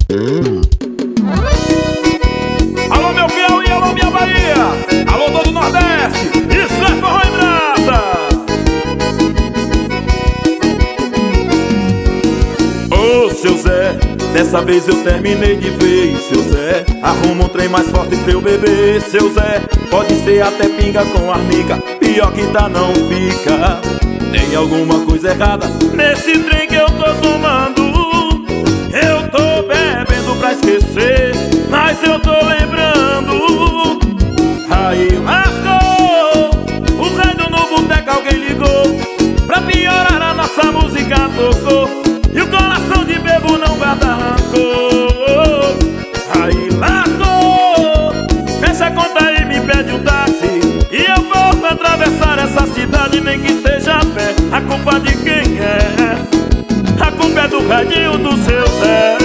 Alô meu Piauí, alô minha Bahia, alô todo o Nordeste, isso é forró em brasa. Ô seu Zé, dessa vez eu terminei de vez. Seu Zé, arruma um trem mais forte pra eu beber. Seu Zé, pode ser até pinga com arnica, pior que tá não fica. Tem alguma coisa errada nesse trem que eu tô tomando. Eu tô bebendo pra esquecer, mas eu tô lembrando. Aí lascou, o rádio no boteco alguém ligou, pra piorar a nossa música tocou, e o coração de bebo não guarda rancor. Aí lascou, essa conta aí me pede um táxi, e eu vou pra atravessar essa cidade, nem que seja a pé. A culpa de quem é? A culpa é do radinho do seu Zé.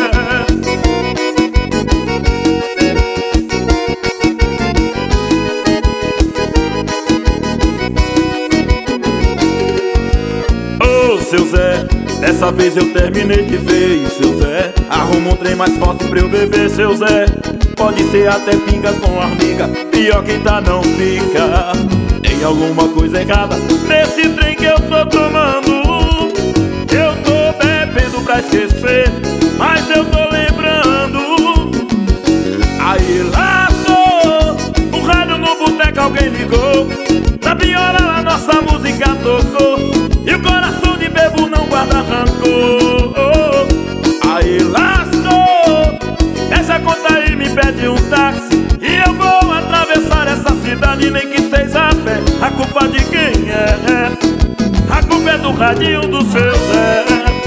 Ô seu Zé, dessa vez eu terminei de vez. Seu Zé, arruma um trem mais forte pra eu beber. Seu Zé, pode ser até pinga com armiga, pior que tá não fica. Tem alguma coisa errada nesse trem que eu tô tomando. Eu tô bebendo pra esquecer, mas eu tô lembrando. Aí lascou, o rádio no boteco alguém ligou, pra piorar a nossa música tocou, e o coração de bebo não guarda rancor. Aí lascou, essa conta aí me pede um táxi, e eu vou atravessar essa cidade, nem que seja a pé. A culpa de quem é? A culpa é do radinho do seu Zé.